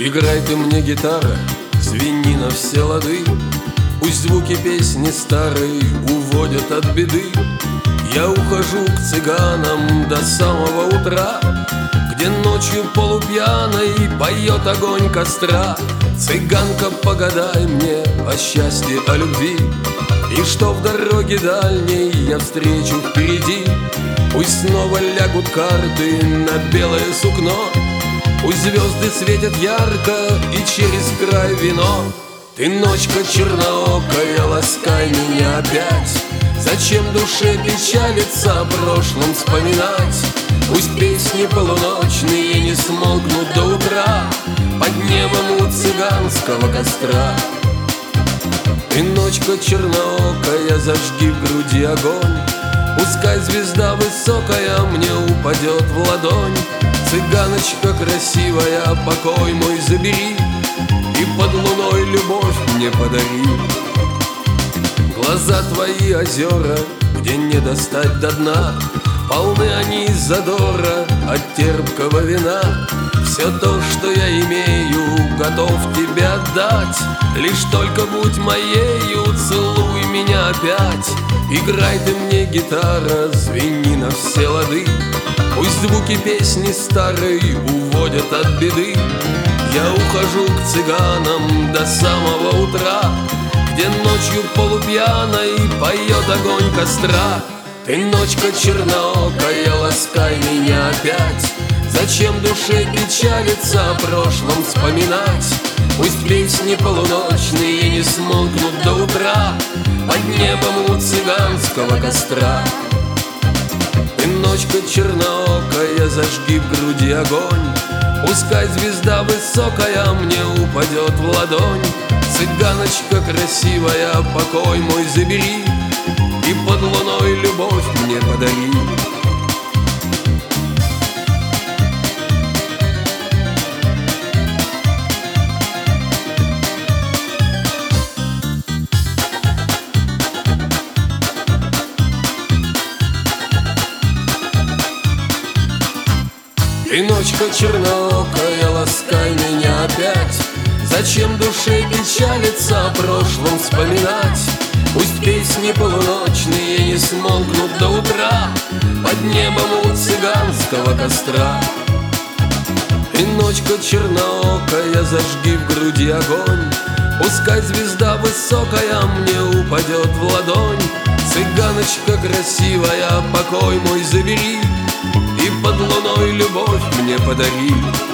Играй ты мне, гитара, звени на все лады. Пусть звуки песни старой уводят от беды. Я ухожу к цыганам до самого утра, где ночью полупьяной поет огонь костра. Цыганка, погадай мне о счастье, о любви, и что в дороге дальней я встречу впереди. Пусть снова лягут карты на белое сукно, пусть звезды светят ярко и через край вино. Ты, ночка черноокая, ласкай меня опять. Зачем душе печалиться, о прошлом вспоминать? Пусть песни полуночные не смолкнут до утра под небом у цыганского костра. Ты, ночка черноокая, зажги в груди огонь. Пускай звезда высокая мне упадет в ладонь. Цыганочка красивая, покой мой забери и под луной любовь мне подари. Глаза твои озера, где не достать до дна, полны они задора от терпкого вина. Все то, что я имею, готов тебе отдать. Лишь только будь моею, целуй меня опять. Играй ты мне, гитара, звени на все лады. Пусть звуки песни старой уводят от беды. Я ухожу к цыганам до самого утра, где ночью полупьяной поет огонь костра. Ты, ночка черноокая, ласкай меня опять. Зачем душе печалиться, о прошлом вспоминать? Пусть песни полуночные не смолкнут до утра под небом у цыганского костра. Ты, ночка черноокая, зажги в груди огонь. Пускай звезда высокая мне упадет в ладонь. Цыганочка красивая, покой мой забери и под луной любовь мне подари. Ты, ночка черноокая, ласкай меня опять. Зачем душе печалиться, о прошлом вспоминать? Пусть песни полуночные не смолкнут до утра под небом у цыганского костра. Ты, ночка черноокая, зажги в груди огонь. Пускай звезда высокая мне упадет в ладонь. Цыганочка красивая, покой мой забери и под луной любовь мне подари.